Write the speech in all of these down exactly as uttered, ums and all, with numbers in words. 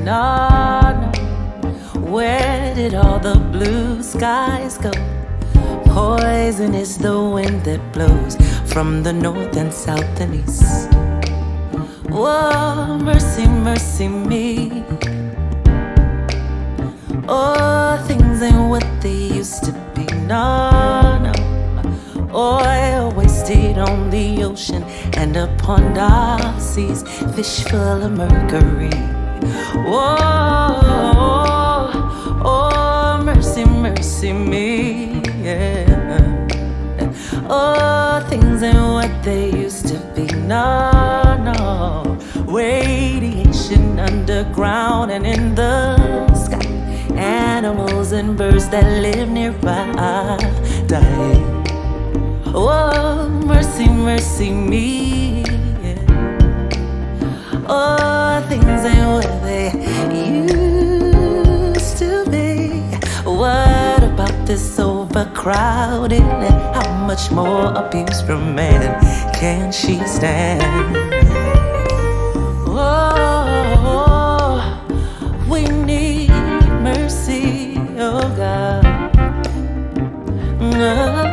No, no. Where did all the blue skies go? Poison is the wind that blows from the north and south and east. Whoa, mercy, mercy me. Oh, things ain't what they used to be. No, no. Oil wasted on the ocean and upon our seas, fish full of mercury. Whoa, oh, mercy, mercy me. Yeah. Oh, things ain't what they used to be. No, no. Radiation underground and in the sky. Animals and birds that live nearby die. Oh, mercy, mercy me. Yeah. Oh, things ain't what they used to be. What about this overcrowding? And how much more abuse from man can she stand? Oh, we need mercy, oh God. Oh.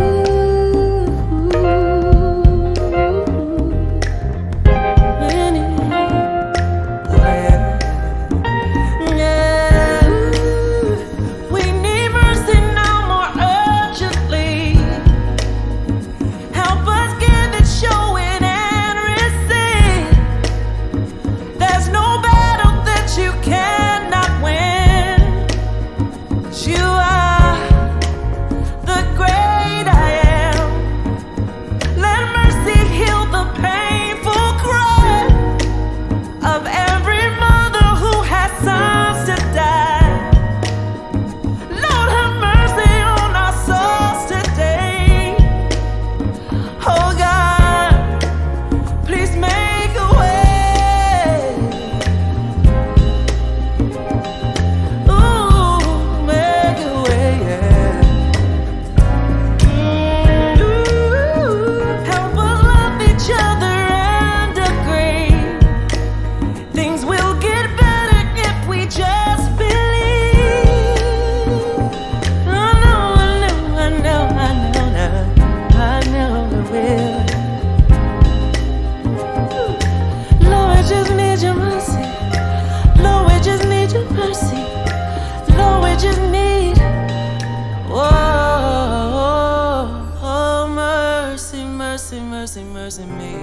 Mercy, mercy, mercy me.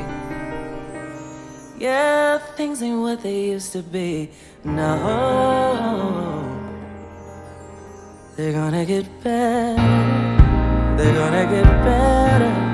Yeah, things ain't what they used to be. No, they're gonna get better. They're gonna get better.